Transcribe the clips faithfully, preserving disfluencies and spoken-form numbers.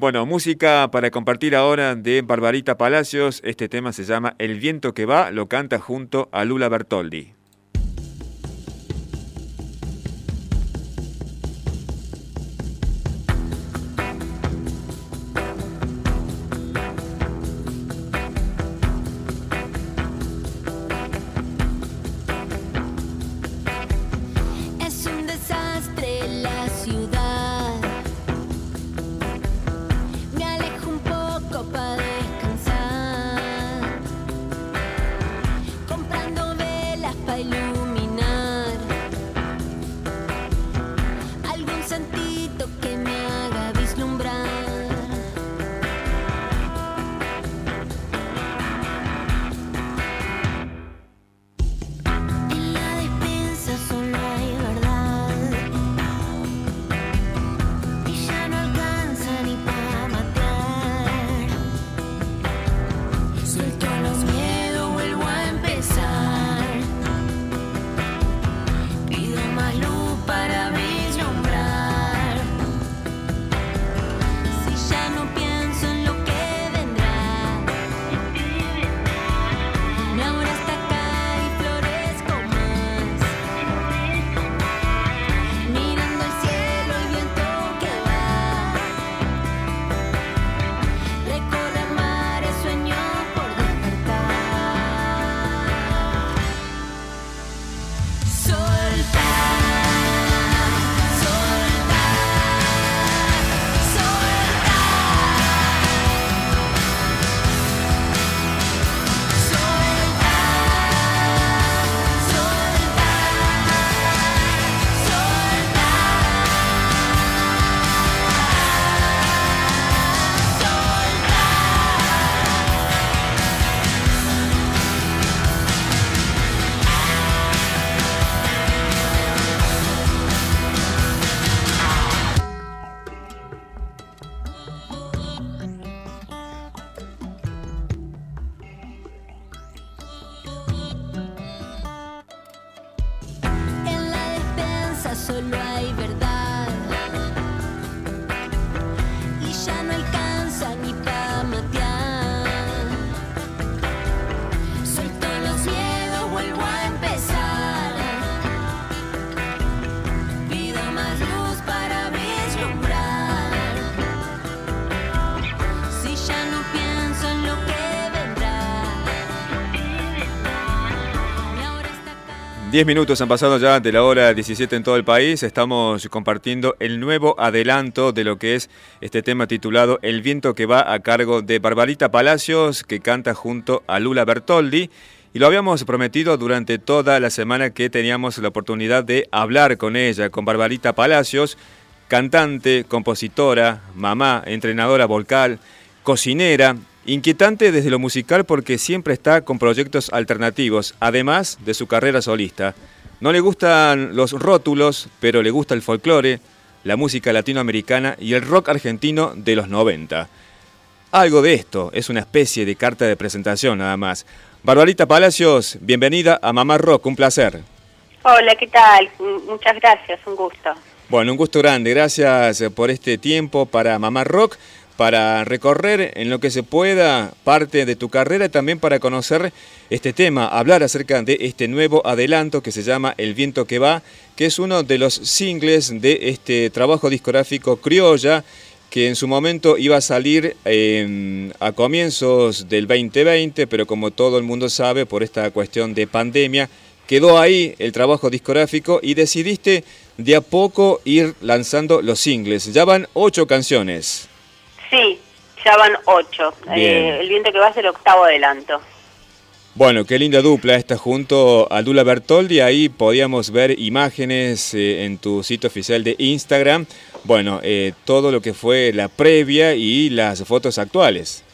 Bueno, música para compartir ahora de Barbarita Palacios. Este tema se llama El viento que va, lo canta junto a Lula Bertoldi. Solo hay verdad y ya no alcanza ni pa' matear. Suelto los miedos, vuelvo a empezar. Pido más luz para vislumbrar. Si ya no pienso en lo que vendrá. Y ahora está acá. Diez minutos han pasado ya de la hora diecisiete en todo el país. Estamos compartiendo el nuevo adelanto de lo que es este tema titulado El viento que va, a cargo de Barbarita Palacios, que canta junto a Lula Bertoldi. Y lo habíamos prometido durante toda la semana que teníamos la oportunidad de hablar con ella, con Barbarita Palacios, cantante, compositora, mamá, entrenadora vocal, cocinera. Inquietante desde lo musical porque siempre está con proyectos alternativos, además de su carrera solista. No le gustan los rótulos, pero le gusta el folclore, la música latinoamericana y el rock argentino de los noventa. Algo de esto, es una especie de carta de presentación nada más. Barbarita Palacios, bienvenida a Mamá Rock, un placer. Hola, ¿qué tal? Muchas gracias, un gusto. Bueno, un gusto grande, gracias por este tiempo para Mamá Rock, para recorrer en lo que se pueda parte de tu carrera y también para conocer este tema, hablar acerca de este nuevo adelanto que se llama El viento que va, que es uno de los singles de este trabajo discográfico Criolla, que en su momento iba a salir eh, a comienzos del veinte veinte, pero como todo el mundo sabe, por esta cuestión de pandemia, quedó ahí el trabajo discográfico y decidiste de a poco ir lanzando los singles. Ya van ocho canciones. Sí, ya van ocho. Eh, el viento que va es el octavo adelanto. Bueno, qué linda dupla esta junto a Lula Bertoldi. Ahí podíamos ver imágenes eh, en tu sitio oficial de Instagram. Bueno, eh, todo lo que fue la previa y las fotos actuales.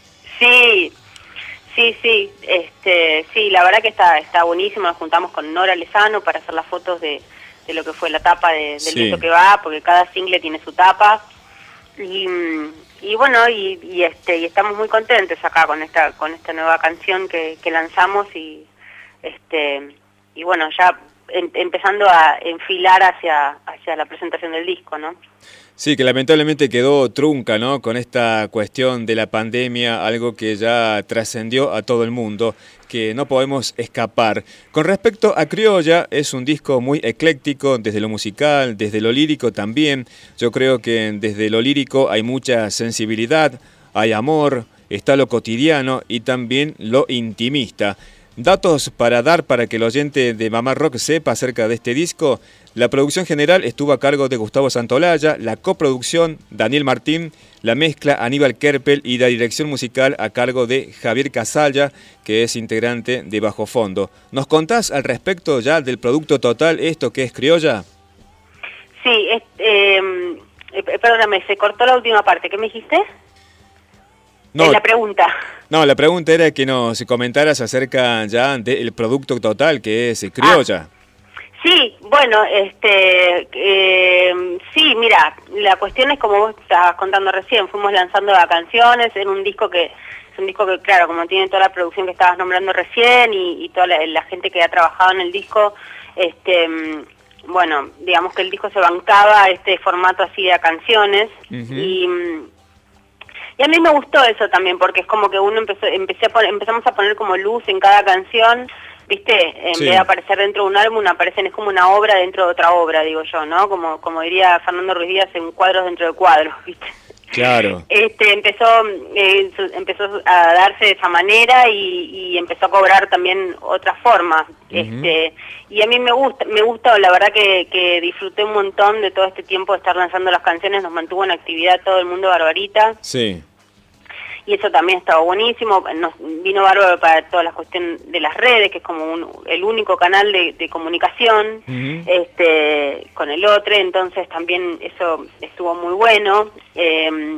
Sí, sí, sí. Este, sí, la verdad que está, está buenísimo. Nos juntamos con Nora Lezano para hacer las fotos de, de lo que fue la tapa de, del Sí. viento que va, porque cada single tiene su tapa. Y, y bueno, y, y este y estamos muy contentos acá con esta con esta nueva canción que, que lanzamos y este y bueno, ya en, empezando a enfilar hacia hacia la presentación del disco, ¿no? Sí, que lamentablemente quedó trunca, ¿no? Con esta cuestión de la pandemia, algo que ya trascendió a todo el mundo, que no podemos escapar. Con respecto a Criolla, es un disco muy ecléctico, desde lo musical, desde lo lírico también. Yo creo que desde lo lírico hay mucha sensibilidad, hay amor, está lo cotidiano y también lo intimista. Datos para dar para que el oyente de Mamá Rock sepa acerca de este disco. La producción general estuvo a cargo de Gustavo Santolaya, la coproducción Daniel Martín, la mezcla Aníbal Kerpel y la dirección musical a cargo de Javier Casalla, que es integrante de Bajo Fondo. ¿Nos contás al respecto ya del producto total, esto que es Criolla? Sí, es, eh, eh, perdóname, se cortó la última parte. ¿Qué me dijiste? No, es la pregunta. No, la pregunta era que nos comentaras acerca ya del producto total, que es Criolla. Ah. Sí, bueno, este, eh, sí, mira, la cuestión es como vos estabas contando recién, fuimos lanzando las canciones en un disco que, es un disco que, claro, como tiene toda la producción que estabas nombrando recién y, y toda la, la gente que ha trabajado en el disco, este, bueno, digamos que el disco se bancaba este formato así de canciones. Uh-huh. y, y a mí me gustó eso también, porque es como que uno empezó, empecé a poner, empezamos a poner como luz en cada canción. ¿Viste? En sí. vez de aparecer dentro de un álbum, aparecen, es como una obra dentro de otra obra, digo yo, ¿no? Como como diría Fernando Ruiz Díaz, en cuadros dentro de cuadros, ¿viste? Claro. Este, empezó, eh, empezó a darse de esa manera y, y empezó a cobrar también otras formas. Uh-huh. Este, y a mí me gusta, me gusta, la verdad que, que disfruté un montón de todo este tiempo de estar lanzando las canciones, nos mantuvo en actividad todo el mundo Barbarita. Sí. Y eso también estaba buenísimo, nos vino bárbaro para toda la cuestión de las redes, que es como un, el único canal de, de comunicación uh-huh. este, con el otro, entonces también eso estuvo muy bueno. Eh,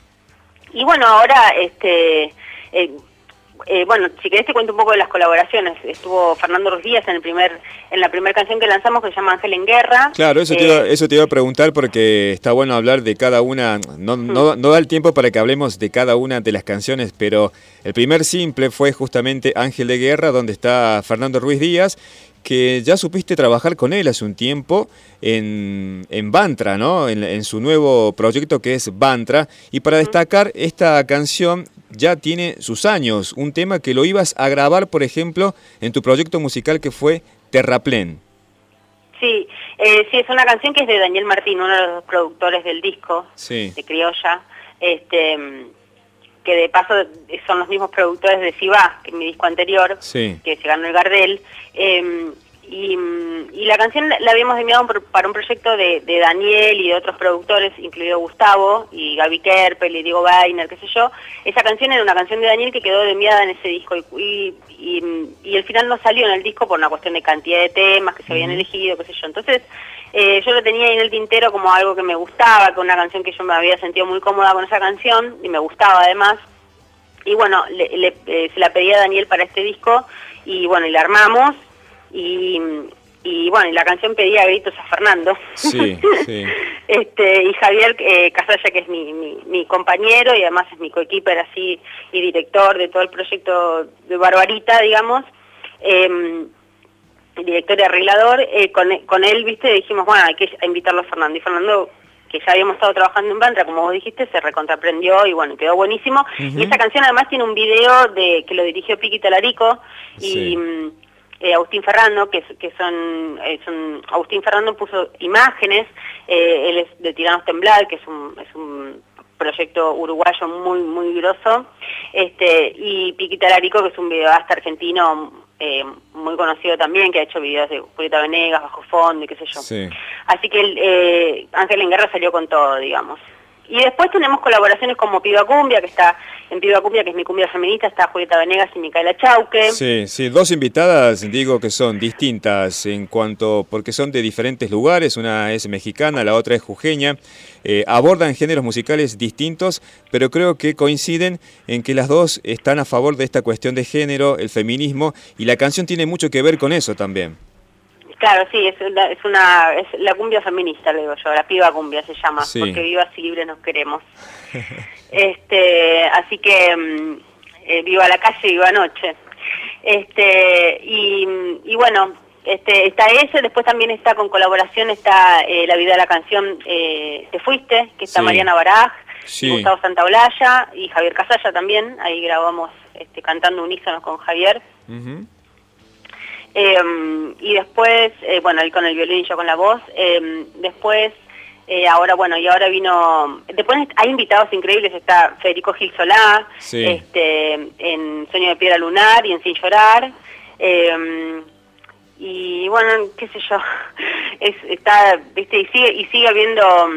y bueno, ahora, este eh, eh, bueno, si querés te cuento un poco de las colaboraciones. Estuvo Fernando Ruiz Díaz en el primer en la primera canción que lanzamos, que se llama Ángel en Guerra. Claro, eso, eh, te iba, eso te iba a preguntar porque está bueno hablar de cada una, no, hmm. no, no da el tiempo para que hablemos de cada una de las canciones, pero el primer simple fue justamente Ángel de Guerra, donde está Fernando Ruiz Díaz, que ya supiste trabajar con él hace un tiempo en, en Bantra, ¿no? En, en su nuevo proyecto que es Bantra, y para destacar, esta canción ya tiene sus años, un tema que lo ibas a grabar, por ejemplo, en tu proyecto musical que fue Terraplén. Sí, eh, sí, es una canción que es de Daniel Martín, uno de los productores del disco, sí. de Criolla, este, que de paso son los mismos productores de Si Va, que es mi disco anterior, sí. que se ganó el Gardel. Eh, y, y la canción la habíamos enviado para un proyecto de, de Daniel y de otros productores, incluido Gustavo y Gaby Kerpel y Diego Weiner, qué sé yo. Esa canción era una canción de Daniel que quedó enviada en ese disco y, y, y el final no salió en el disco por una cuestión de cantidad de temas que se habían uh-huh. elegido, qué sé yo. Entonces eh, yo lo tenía ahí en el tintero como algo que me gustaba, con una canción que yo me había sentido muy cómoda con esa canción y me gustaba además. Y bueno, le, le, eh, se la pedí a Daniel para este disco y bueno, y la armamos. Y, y bueno, y la canción pedía gritos a Fernando. Sí, sí. este, y Javier eh, Casalla, que es mi, mi, mi compañero y además es mi coequiper así y director de todo el proyecto de Barbarita, digamos, eh, director y arreglador, eh, con, con él, viste, dijimos, bueno, hay que invitarlo a Fernando. Y Fernando, que ya habíamos estado trabajando en Bantra, como vos dijiste, se recontraprendió y bueno, quedó buenísimo. Uh-huh. Y esa canción además tiene un video de que lo dirigió Piqui Talarico y... Sí. Eh, Agustín Ferrando, que, que son, eh, son, Agustín Ferrando puso imágenes, eh, él es de Tiranos Temblar, que es un, es un proyecto uruguayo muy muy grosso, este, y Piqui Talarico, que es un videoasta argentino eh, muy conocido también, que ha hecho videos de Julieta Venegas, Bajo Fondo y qué sé yo. Sí. Así que eh, Ángel en Guerra salió con todo, digamos. Y después tenemos colaboraciones como Piba Cumbia, que está en Piba Cumbia, que es mi cumbia feminista, está Julieta Venegas y Micaela Chauque. Sí, sí, dos invitadas, digo que son distintas en cuanto, porque son de diferentes lugares, una es mexicana, la otra es jujeña, eh, abordan géneros musicales distintos, pero creo que coinciden en que las dos están a favor de esta cuestión de género, el feminismo, y la canción tiene mucho que ver con eso también. Claro, sí, es una, es una es la cumbia feminista, le digo yo, la piba cumbia se llama, sí. Porque vivas y libres nos queremos. este, así que eh, viva la calle, viva noche. Este, y, y bueno, este, está ese, después también está con colaboración, está eh, La vida de la canción eh, Te fuiste, que está Sí. Mariana Baraj, Sí. Gustavo Santaolalla y Javier Casalla también, ahí grabamos este, cantando unísonos con Javier. Ujú. Eh, y después, eh, bueno, él con el violín y yo con la voz, eh, después, eh, ahora bueno, y ahora vino, después hay invitados increíbles, está Federico Gil Solá, Sí. este, en Sueño de Piedra Lunar y en Sin Llorar, eh, y bueno, qué sé yo, es, está, viste, y sigue, y sigue habiendo,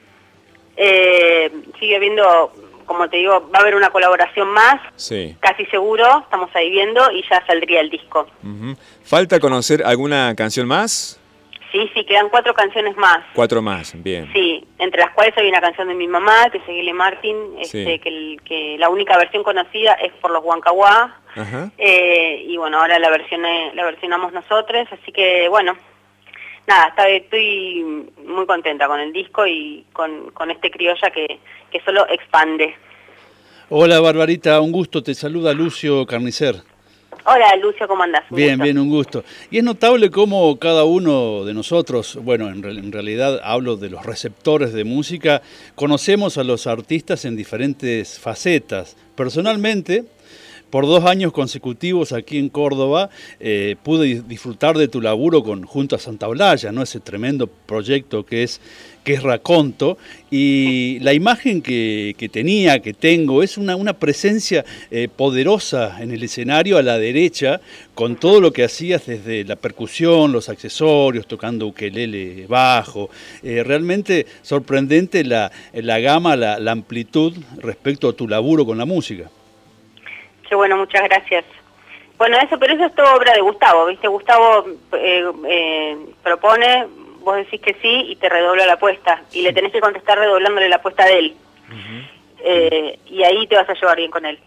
eh, sigue habiendo, como te digo, va a haber una colaboración más, Sí. casi seguro, estamos ahí viendo, y ya saldría el disco. Ujú. ¿Falta conocer alguna canción más? Sí, sí, quedan cuatro canciones más. Cuatro más, bien. Sí, entre las cuales hay una canción de mi mamá, que es Guile Martin, este, Sí. que, el- que la única versión conocida es por los Huancahuá, Ajá. eh, y bueno, ahora la, versioné, la versionamos nosotros, así que bueno, nada, está, estoy muy contenta con el disco y con, con este criolla que, que solo expande. Hola Barbarita, un gusto, te saluda Lucio Carnicer. Hola Lucio, ¿cómo andás? Un Bien, gusto. bien, un gusto. Y es notable cómo cada uno de nosotros, bueno, en, real- en realidad hablo de los receptores de música, conocemos a los artistas en diferentes facetas. Personalmente, por dos años consecutivos aquí en Córdoba, eh, pude dis- disfrutar de tu laburo con, junto a Santaolalla, ¿no? Ese tremendo proyecto que es, que es Raconto, y la imagen que, que tenía, que tengo, es una, una presencia eh, poderosa en el escenario a la derecha, con todo lo que hacías desde la percusión, los accesorios, tocando ukelele bajo, eh, realmente sorprendente la, la gama, la, la amplitud respecto a tu laburo con la música. Qué bueno, muchas gracias. Bueno, eso, pero eso es todo obra de Gustavo, ¿viste? Gustavo eh, eh, propone, vos decís que sí y te redobla la apuesta. Y le tenés que contestar redoblándole la apuesta de él. Eh, y ahí te vas a llevar bien con él.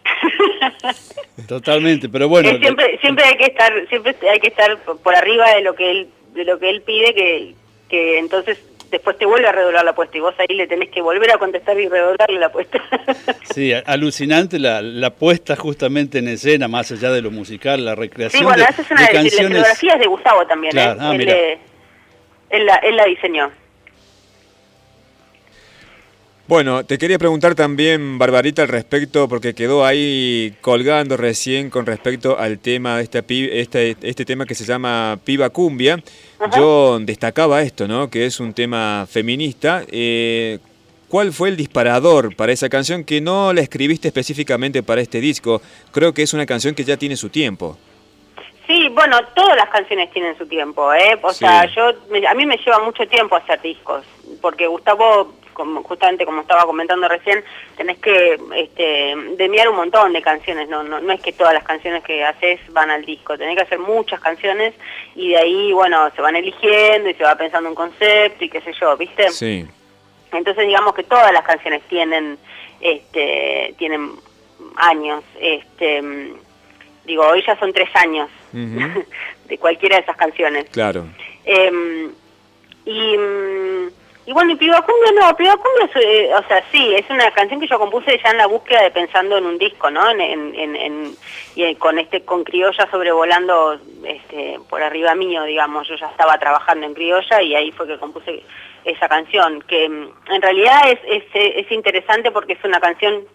Totalmente, pero bueno. Eh, siempre, siempre hay que estar, siempre hay que estar por arriba de lo que él, de lo que él pide, que, que entonces después te vuelve a redoblar la apuesta y vos ahí le tenés que volver a contestar y redoblarle la apuesta. Sí, alucinante la, la puesta justamente en escena, más allá de lo musical, la recreación Sí, bueno, de, esa es una de de, canciones. la escenografía es de Gustavo también, Claro, ¿eh? ah, él, mira. eh, él, la, él la diseñó. Bueno, te quería preguntar también, Barbarita, al respecto, porque quedó ahí colgando recién con respecto al tema, de esta, pi- este, este tema que se llama Piba Cumbia. Ajá. Yo destacaba esto, ¿no? Que es un tema feminista. Eh, ¿Cuál fue el disparador para esa canción que no la escribiste específicamente para este disco? Creo que es una canción que ya tiene su tiempo. Sí, bueno, todas las canciones tienen su tiempo, ¿eh? O Sí. sea, yo, me- a mí me lleva mucho tiempo hacer discos, porque Gustavo, como, justamente como estaba comentando recién, tenés que este, demiar un montón de canciones, no, no, no es que todas las canciones que haces van al disco, tenés que hacer muchas canciones y de ahí, bueno, se van eligiendo y se va pensando un concepto y qué sé yo, ¿viste? Sí. Entonces digamos que todas las canciones tienen, este, tienen años, este, digo, hoy ya son tres años Ujú. de cualquiera de esas canciones. Claro. Eh, y, mm, y bueno, y Piba Cumbia no, Piba Cumbia, es, eh, o sea, sí, es una canción que yo compuse ya en la búsqueda de pensando en un disco, ¿no? En, en, en, en- y eh, con este, con Criolla sobrevolando este, por arriba mío, digamos, yo ya estaba trabajando en Criolla y ahí fue que compuse esa canción, que mm, en realidad es, es, es interesante porque es una canción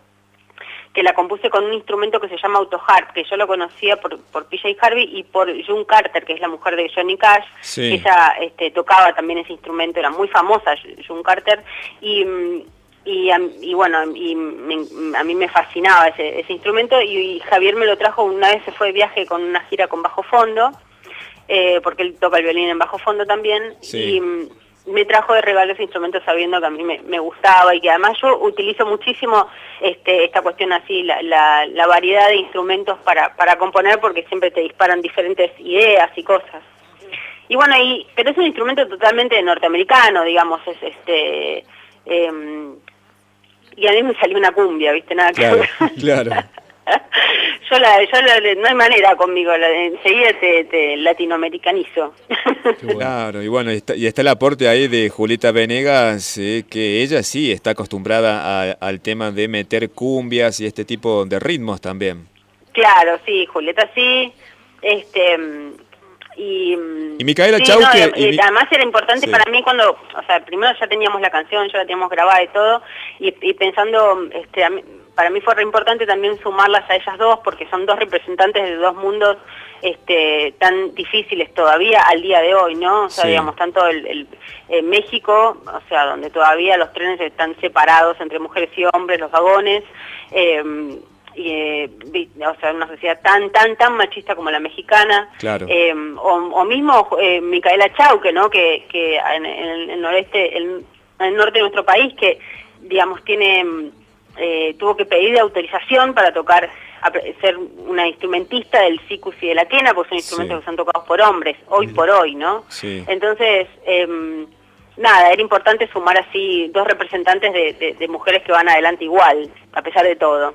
que la compuse con un instrumento que se llama autoharp, que yo lo conocía por, por P J Harvey y por June Carter, que es la mujer de Johnny Cash. Sí. Ella este, tocaba también ese instrumento, era muy famosa June Carter, y, y, y bueno, y me, a mí me fascinaba ese, ese instrumento, y, y Javier me lo trajo una vez, se fue de viaje con una gira con bajo fondo, eh, porque él toca el violín en bajo fondo también, Sí. y me trajo de regalo ese instrumento sabiendo que a mí me, me gustaba y que además yo utilizo muchísimo este, esta cuestión así, la, la, la variedad de instrumentos para, para componer porque siempre te disparan diferentes ideas y cosas. Y bueno, y, pero es un instrumento totalmente norteamericano, digamos, es este... Eh, y a mí me salió una cumbia, ¿viste? Nada que Claro, ver. claro. Yo, la, yo la, no hay manera conmigo, la, enseguida te, te latinoamericanizo. bueno. Claro, y bueno, y está, y está el aporte ahí de Julieta Venegas, eh, que ella sí está acostumbrada a- al tema de meter cumbias y este tipo de ritmos también. Claro, sí, Julieta sí, este, y, y Micaela sí, Chauque... no, y, y además era importante sí. para mí cuando, o sea, primero ya teníamos la canción, ya la teníamos grabada y todo, y, y pensando, este, a mí, para mí fue re importante también sumarlas a ellas dos, porque son dos representantes de dos mundos este, tan difíciles todavía al día de hoy, ¿no? O sea, sí. digamos, tanto el, el eh, México, o sea, donde todavía los trenes están separados entre mujeres y hombres, los vagones, eh, y, eh, o sea, una sociedad tan, tan, tan machista como la mexicana, claro. eh, o, o mismo eh, Micaela Chauque, ¿no? Que, que en, en el noreste, el, en el norte de nuestro país, que, digamos, tiene... Eh, tuvo que pedir autorización para tocar, ser una instrumentista del sikus y de la quena, porque son instrumentos sí. que son tocados por hombres, hoy por hoy, ¿no? Sí. Entonces, eh, nada, era importante sumar así dos representantes de, de, de mujeres que van adelante igual, a pesar de todo.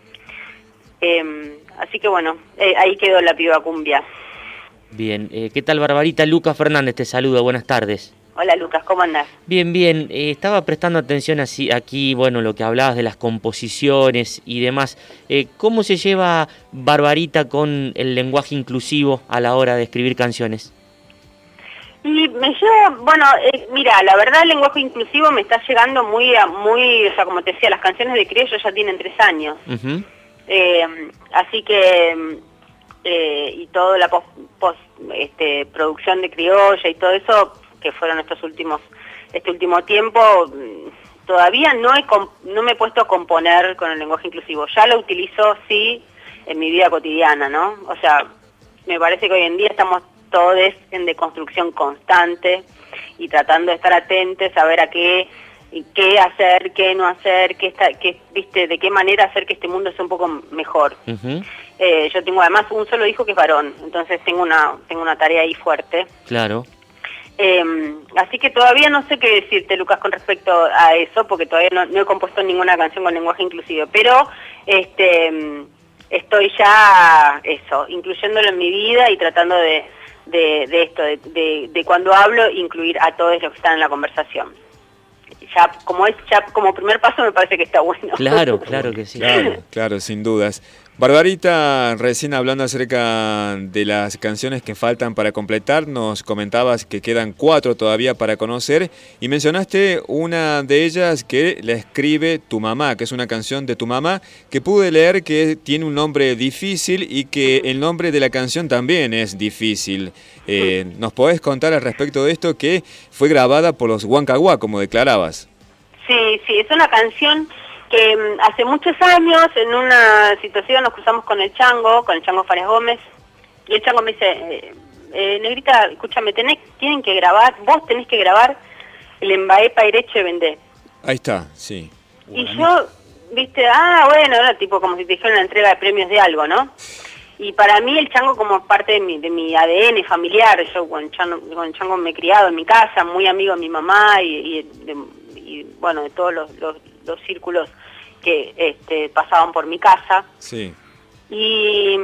Eh, así que bueno, eh, ahí quedó la piba cumbia. Bien, eh, ¿qué tal Barbarita? Lucas Fernández te saluda, buenas tardes. Hola Lucas, ¿cómo andás? Bien, bien, eh, estaba prestando atención así, aquí, bueno, lo que hablabas de las composiciones y demás. Eh, ¿Cómo se lleva Barbarita con el lenguaje inclusivo a la hora de escribir canciones? Y me lleva, bueno, eh, mira, la verdad el lenguaje inclusivo me está llegando muy, a, muy, o sea, como te decía, las canciones de criollo ya tienen tres años. Uh-huh. eh, así que, eh, y toda la post, post, este, producción de criolla y todo eso, que fueron estos últimos, este último tiempo, todavía no he no me he puesto a componer con el lenguaje inclusivo. Ya lo utilizo, sí, en mi vida cotidiana, ¿no? O sea, me parece que hoy en día estamos todos en deconstrucción constante y tratando de estar atentos, a ver a qué, qué hacer, qué no hacer, qué está, qué, viste, de qué manera hacer que este mundo sea un poco mejor. Uh-huh. eh, yo tengo además un solo hijo que es varón, entonces tengo una, tengo una tarea ahí fuerte. Claro. Eh, así que todavía no sé qué decirte, Lucas, con respecto a eso, porque todavía no, no he compuesto ninguna canción con lenguaje inclusivo, pero este estoy ya, eso, incluyéndolo en mi vida y tratando de, de, de esto, de, de, de cuando hablo, incluir a todos los que están en la conversación. Ya como es ya como primer paso me parece que está bueno. Claro, claro que sí. Claro, claro, sin dudas. Barbarita, recién hablando acerca de las canciones que faltan para completar, nos comentabas que quedan cuatro todavía para conocer y mencionaste una de ellas que la escribe tu mamá, que es una canción de tu mamá, que pude leer que tiene un nombre difícil y que el nombre de la canción también es difícil. Eh, ¿Nos podés contar al respecto de esto, que fue grabada por los Huancahuá, como declarabas? Sí, sí, es una canción que um, hace muchos años en una situación nos cruzamos con el Chango, con el Chango Fares Gómez, y el Chango me dice, eh, eh, Negrita, escúchame, tenés, tienen que grabar, vos tenés que grabar el Embaé Paireche Vendé. Ahí está, sí. Y yo, viste, ah, bueno, era tipo como si te dijera una entrega de premios de algo, ¿no? Y para mí el Chango como parte de mi, de mi A D N familiar, yo con el, Chango, con el Chango me he criado en mi casa, muy amigo de mi mamá y, y, de, y bueno, de todos los, los, los círculos que este, pasaban por mi casa. Sí. Y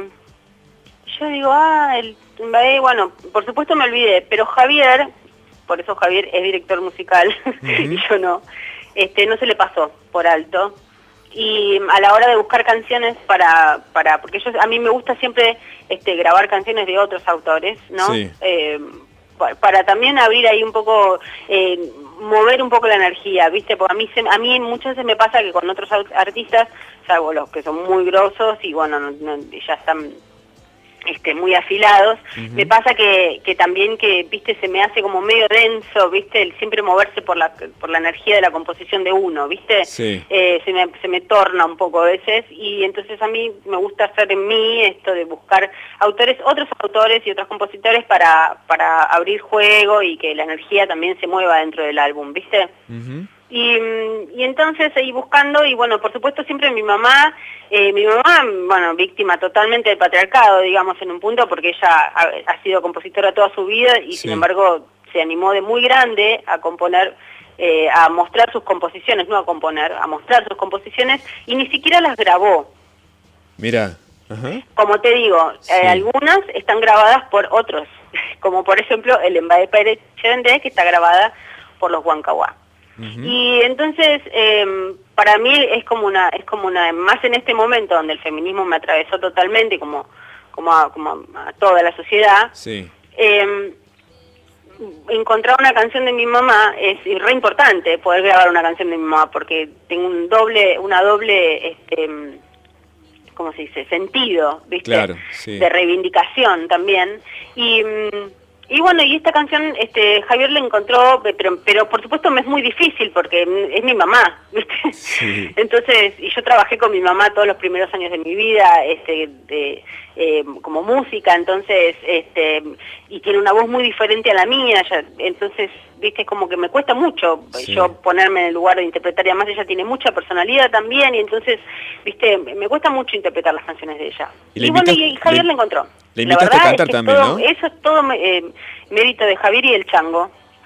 yo digo, ah, el, bueno, por supuesto me olvidé, pero Javier, por eso Javier es director musical, uh-huh. y yo no, este, no se le pasó por alto. Y a la hora de buscar canciones para, para porque yo a mí me gusta siempre este, grabar canciones de otros autores, ¿no? Sí. Eh, para, para también abrir ahí un poco, eh, mover un poco la energía, ¿viste? Porque a mí, se, a mí muchas veces me pasa que con otros artistas, salvo los que son muy grosos y bueno, no, no, ya están este, muy afilados, uh-huh. me pasa que, que también que, viste, se me hace como medio denso, viste, el siempre moverse por la por la energía de la composición de uno, viste, sí. eh, se me se me torna un poco a veces, y entonces a mí me gusta hacer en mí esto de buscar autores, otros autores y otros compositores para para abrir juego y que la energía también se mueva dentro del álbum, viste. Uh-huh. Y, y entonces ahí buscando, y bueno, por supuesto siempre mi mamá, eh, mi mamá, bueno, víctima totalmente del patriarcado, digamos, en un punto, porque ella ha, ha sido compositora toda su vida y sí. sin embargo se animó de muy grande a componer, eh, a mostrar sus composiciones, no a componer, a mostrar sus composiciones, y ni siquiera las grabó. Mira. Uh-huh. Como te digo, sí. eh, algunas están grabadas por otros, como por ejemplo el Embaé Paireche Vendé, que está grabada por los Huancahuá. Uh-huh. Y entonces eh, para mí es como una es como una más en este momento donde el feminismo me atravesó totalmente como como a, como a toda la sociedad. Sí. Eh, encontrar una canción de mi mamá es re importante, poder grabar una canción de mi mamá, porque tengo un doble, una doble, este, ¿cómo se dice? Sentido, ¿viste? Claro, sí. De reivindicación también. Y, y bueno, y esta canción, este, Javier la encontró, pero, pero por supuesto me es muy difícil porque es mi mamá, ¿viste? Sí. Entonces, y yo trabajé con mi mamá todos los primeros años de mi vida, este, de, eh, como música, entonces, este, y tiene una voz muy diferente a la mía, ya, entonces, viste, es como que me cuesta mucho Sí. yo ponerme en el lugar de interpretar, y además ella tiene mucha personalidad también, y entonces, viste, me cuesta mucho interpretar las canciones de ella. Y le Y, bueno, invitas- y Javier le- la encontró. le La invitaste a verdad cantar es que también, todo- ¿no? Eso es todo eh, mérito de Javier y el Chango.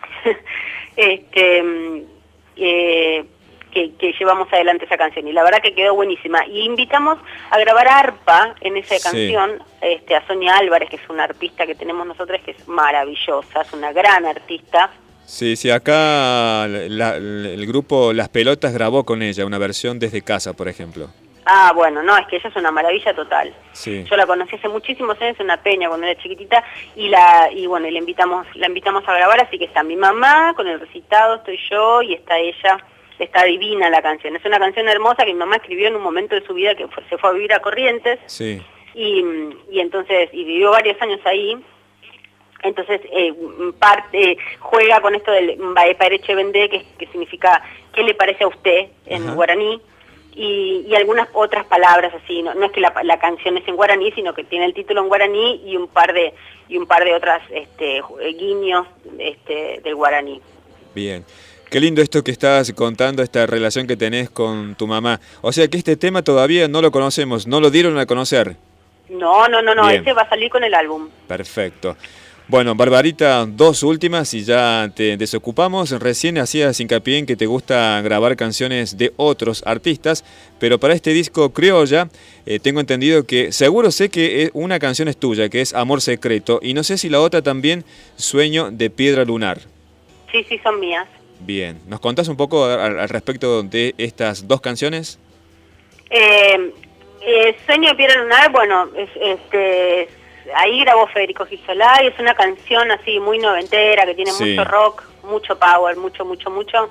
este... mm, eh, Que, que llevamos adelante esa canción, y la verdad que quedó buenísima. Y invitamos a grabar arpa en esa Sí. canción, este, a Sonia Álvarez, que es una arpista que tenemos nosotros, que es maravillosa, es una gran artista. Sí, sí, acá la- el grupo Las Pelotas grabó con ella una versión desde casa, por ejemplo. Ah, bueno, no, es que ella es una maravilla total. Sí. Yo la conocí hace muchísimos años en una peña cuando era chiquitita, y la y bueno, y la invitamos, la invitamos a grabar, así que está mi mamá con el recitado, estoy yo y está ella. Está divina la canción. Es una canción hermosa que mi mamá escribió en un momento de su vida que fue, se fue a vivir a Corrientes, Sí. y, y entonces y vivió varios años ahí. Entonces eh, parte juega con esto del Mbae Pareche Vendé, que, que significa ¿qué le parece a usted? En Ajá. guaraní, y, y algunas otras palabras así. No, no es que la, la canción es en guaraní, sino que tiene el título en guaraní y un par de y un par de otras este, guiños este, del guaraní. Bien. Qué lindo esto que estás contando, esta relación que tenés con tu mamá. O sea que este tema todavía no lo conocemos, no lo dieron a conocer. No, no, no, no, Bien. ese va a salir con el álbum. Perfecto. Bueno, Barbarita, dos últimas y ya te desocupamos. Recién hacías hincapié en que te gusta grabar canciones de otros artistas, pero para este disco Criolla eh, tengo entendido que seguro sé que una canción es tuya, que es Amor Secreto, y no sé si la otra también, Sueño de Piedra Lunar. Sí, sí, son mías. Bien, ¿nos contás un poco al, al respecto de estas dos canciones? Eh, eh, Sueño de Piedra Lunar, bueno, es, este, es- ahí grabó Federico Gisolá, y es una canción así muy noventera, que tiene Sí. mucho rock, mucho power, mucho, mucho, mucho.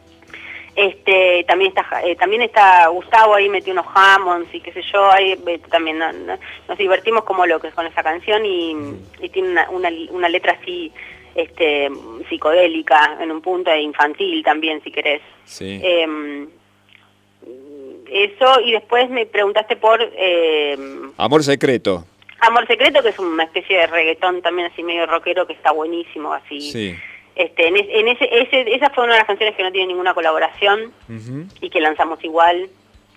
Este, también está Ja- eh, también está Gustavo ahí, metió unos Hammonds y qué sé yo, ahí eh, también no- no- nos divertimos como locos con esa canción, y, y tiene una, una, li- una letra así este psicodélica en un punto, e infantil también, si querés. Sí. Eh, eso, y después me preguntaste por eh, Amor Secreto. Amor Secreto, que es una especie de reggaetón también así medio rockero, que está buenísimo, así. Sí. Este, en, es- en ese, ese, esa fue una de las canciones que no tiene ninguna colaboración Ujú. y que lanzamos igual.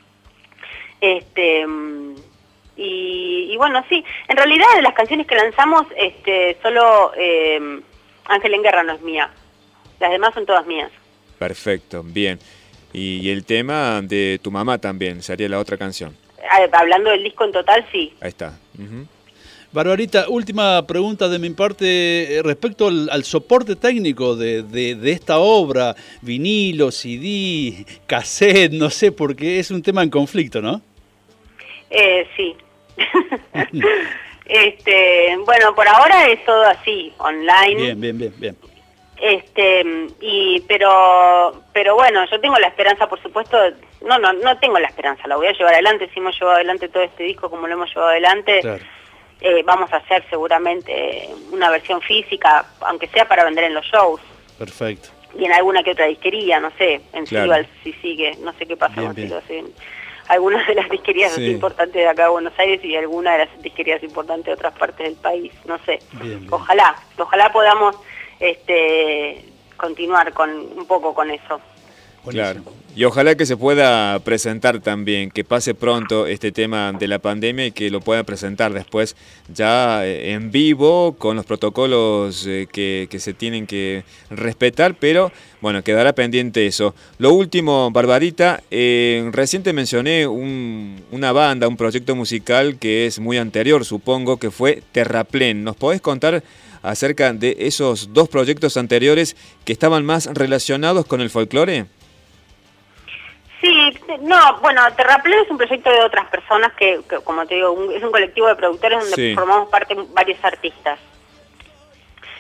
Este mm, y, y bueno, sí, en realidad de las canciones que lanzamos, este, solo eh, Ángel en Guerra no es mía. Las demás son todas mías. Perfecto, bien. Y, y el tema de tu mamá también, sería la otra canción. Ah, hablando del disco en total, sí. Ahí está. Ujú. Barbarita, última pregunta de mi parte eh, respecto al, al soporte técnico de, de, de esta obra, vinilo, C D, cassette, no sé, porque es un tema en conflicto, ¿no? Eh, sí. este, bueno, por ahora es todo así, online. Bien, bien, bien, bien. Este, y pero pero bueno, yo tengo la esperanza, por supuesto, no no no tengo la esperanza, la voy a llevar adelante, si hemos llevado adelante todo este disco como lo hemos llevado adelante. Claro. Eh, vamos a hacer seguramente una versión física, aunque sea para vender en los shows Perfecto. y en alguna que otra disquería, no sé, en Claro. Silval si sigue, no sé qué pasa Bien, con bien. Silval, sí. Algunas de las disquerías Sí. así importantes de acá de Buenos Aires y algunas de las disquerías importantes de otras partes del país, no sé. Bien, bien. Ojalá, ojalá podamos este continuar con un poco con eso. Claro. Buenísimo. Y ojalá que se pueda presentar también, que pase pronto este tema de la pandemia y que lo pueda presentar después ya eh, en vivo con los protocolos eh, que, que se tienen que respetar, pero bueno, quedará pendiente eso. Lo último, Barbarita, eh, recién te mencioné un- una banda, un proyecto musical que es muy anterior, supongo, que fue Terraplén. ¿Nos podés contar acerca de esos dos proyectos anteriores que estaban más relacionados con el folclore? Sí, no, bueno, Terraplén es un proyecto de otras personas que, que, como te digo, un- es un colectivo de productores donde Sí. formamos parte varios artistas.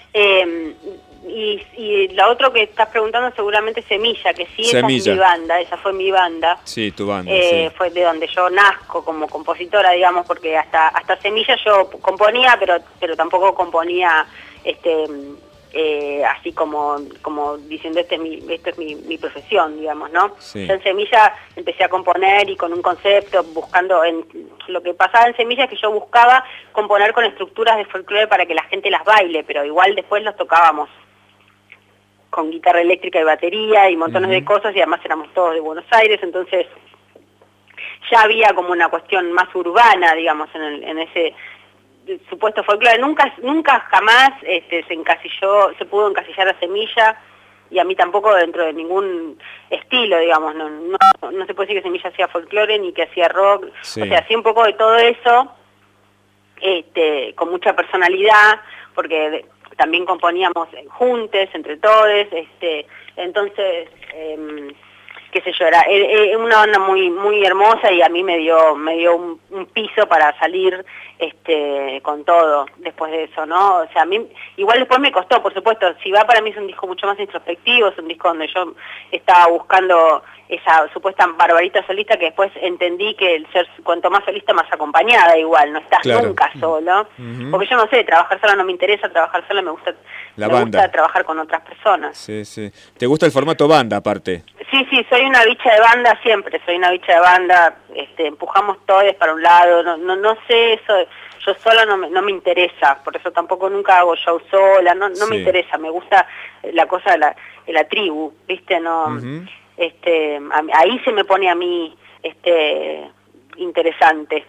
Eh, y, y la otra que estás preguntando seguramente Semilla, que sí, esa Semilla. es mi banda, esa fue mi banda. Sí, tu banda, Eh, sí. Fue de donde yo nazco como compositora, digamos, porque hasta hasta Semilla yo componía, pero pero tampoco componía este eh, así como como diciendo este es mi, esto es mi, mi profesión, digamos, ¿no? Sí. Yo en Semilla empecé a componer y con un concepto, buscando, en lo que pasaba en Semilla es que yo buscaba componer con estructuras de folclore para que la gente las baile, pero igual después los tocábamos con guitarra eléctrica y batería y montones Ujú. de cosas, y además éramos todos de Buenos Aires, entonces ya había como una cuestión más urbana, digamos, en, el, en ese supuesto folclore. Nunca, nunca jamás este, se encasilló, se pudo encasillar a Semilla, y a mí tampoco dentro de ningún estilo, digamos, no, no, no se puede decir que Semilla hacía folclore ni que hacía rock, Sí. o sea, hacía un poco de todo eso, este, con mucha personalidad, porque de, también componíamos juntes, entre todos, este, entonces, eh, qué sé yo, era, era una banda muy muy hermosa, y a mí me dio me dio un, un piso para salir este con todo después de eso, ¿no? O sea, a mí igual después me costó, por supuesto. Si va, para mí es un disco mucho más introspectivo, es un disco donde yo estaba buscando esa supuesta Barbarita solista, que después entendí que el ser cuanto más solista más acompañada, igual no estás Claro. nunca solo, Ujú. porque yo no sé, trabajar sola no me interesa, trabajar sola me gusta, La me banda. gusta trabajar con otras personas. Sí, sí. ¿Te gusta el formato banda aparte? Sí, sí, soy una bicha de banda siempre, soy una bicha de banda, este, empujamos todos para un lado, no, no, no sé eso, yo sola no me, no me interesa, por eso tampoco nunca hago show sola, no, no Sí. me interesa, me gusta la cosa de la, de la tribu, ¿viste? No, Ujú. este, a mí- ahí se me pone a mí, este, interesante.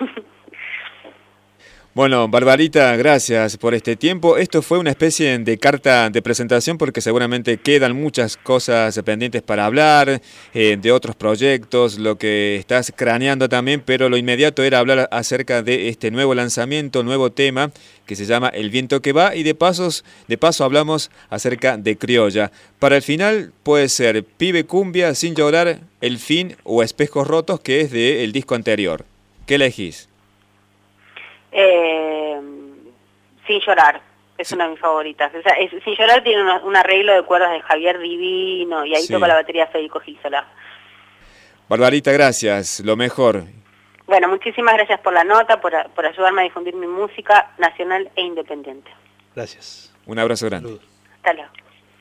Bueno, Barbarita, gracias por este tiempo. Esto fue una especie de carta de presentación porque seguramente quedan muchas cosas pendientes para hablar, eh, de otros proyectos, lo que estás craneando también, pero lo inmediato era hablar acerca de este nuevo lanzamiento, nuevo tema que se llama El viento que va, y de pasos, de paso hablamos acerca de Criolla. Para el final puede ser Pibe Cumbia, Sin Llorar, El Fin o Espejos Rotos, que es del disco anterior. ¿Qué elegís? Eh, Sin Llorar, es una de mis favoritas. O sea, es- Sin Llorar tiene una- un arreglo de cuerdas de Javier Divino, y ahí Sí. toca la batería Federico Gisola. Barbarita, gracias, lo mejor. Bueno, muchísimas gracias por la nota, por, por ayudarme a difundir mi música nacional e independiente. Gracias. Un abrazo grande. Saludos. Hasta luego.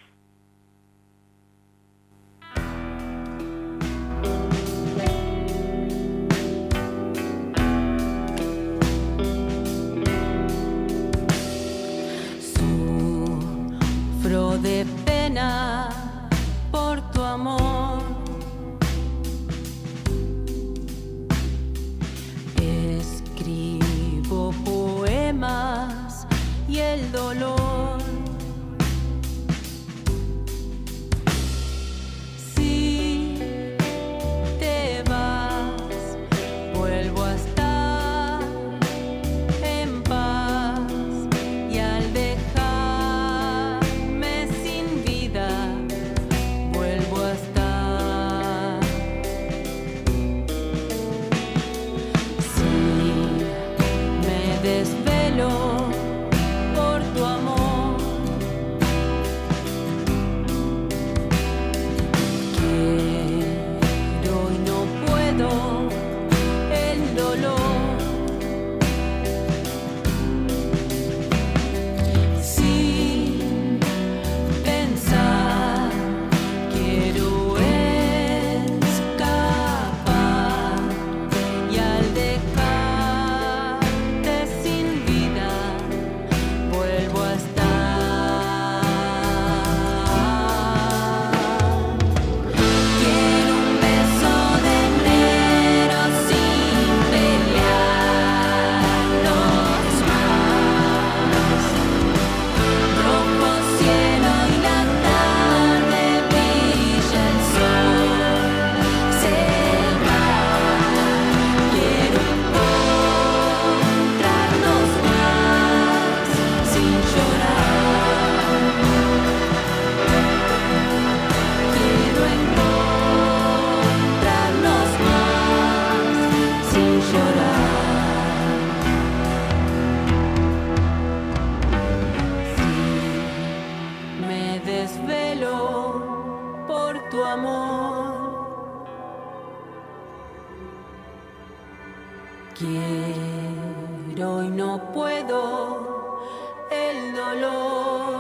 Sufro de pena por tu amor. Escribo poemas y el dolor Quiero y no puedo, el dolor